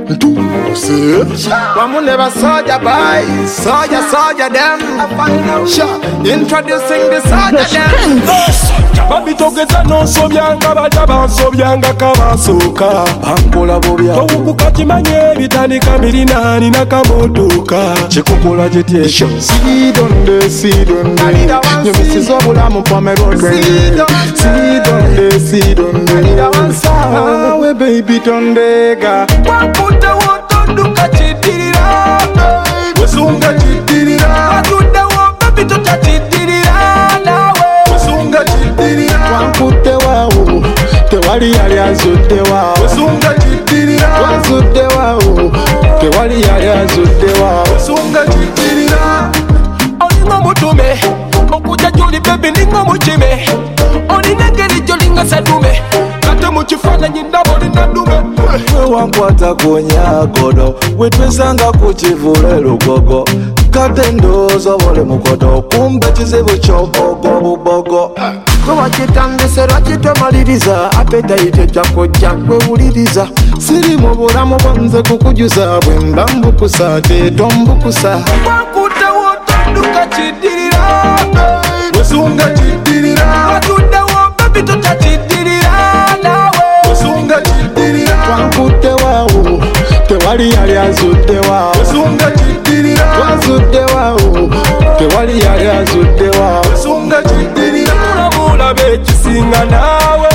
One never soldier boy, soldier them. Introducing the soldier them. Babitogeza n'onsobyanga bajja bansobyanga kabasoka bankola bobya owukuka kimanye ebitandika mirinaani nakamotoka kikukola gyetyekyo Sidonde nyumisiza obulamu pamerotwenge Sidonde awe baby tondega wakuddewo tonduka kiddirira wesunga kiddirira atuddewo babi totakiddirira nawe wesunga kiddirira wankuddewawo tewali yali azuddewawo wesunga kiddirira wazuddewawo tewali yali azuddewawo wesunga kiddirira olinga mutume okujja gyoli bebi ninga omukime olina engeri gyolinga sadume kate mu kifaananyi ndaba olina dume wewankwata ku nyagodo wetwesanga ku kivule lugogo kate ndowooza bole mukodo kumbe kizibu ky'obogo bubogo lwakitandise lwakitomaliriza apetayite jakojja kwewuliriza siri mu bulamu bwanze kukujuza bwe mba mbukusa tetombukusa wakuddewo tonduka kiddirira wesunga kiddirira atuddewo bebi totakiddirira nawe wesunga kiddirira wankuddewawo tewali yali azuddewawo wesunga kiddirira wazuddewawo tewali yali azuddewawo wesunga kiddirira mulabe ekisinga naawe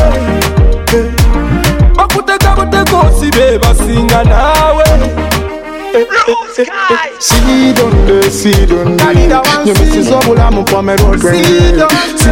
bakutega butega osibe basinga naawe Sidonde nyumisiza obulamu pamerotwenge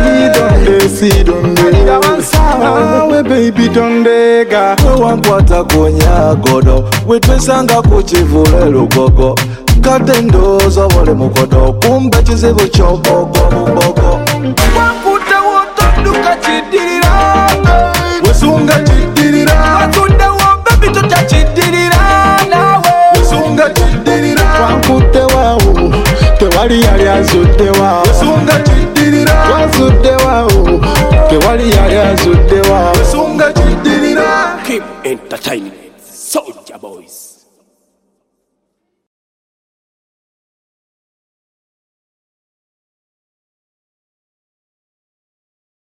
Sidonde awe baby tondega wewankwata ku nyagodo wetwesanga ku kivule lugogo kate ndowooza bole mukodo kumbe kizibu ky'obogo bubogo wakuddewo tonduka kiddirira wesunga kiddirira atuddewo bebi totakiddirira nawe wesunga kiddirira wankuddewawo tewali yali azuddewawo wesunga kiddirira wazuddewawo tewali yali azuddewawo wesunga kiddirira Kim Entertainment Soldier Boys.